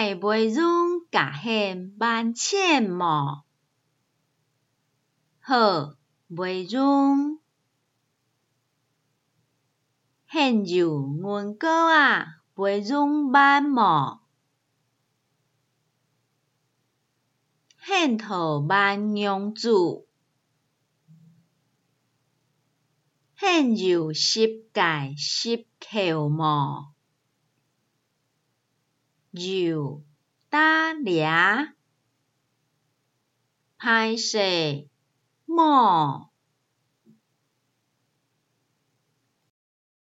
爱袂容甲现万千无，好袂容。现就阮哥啊，袂容万无。现讨万娘子，现就十界十口无。就打掠，歹势无。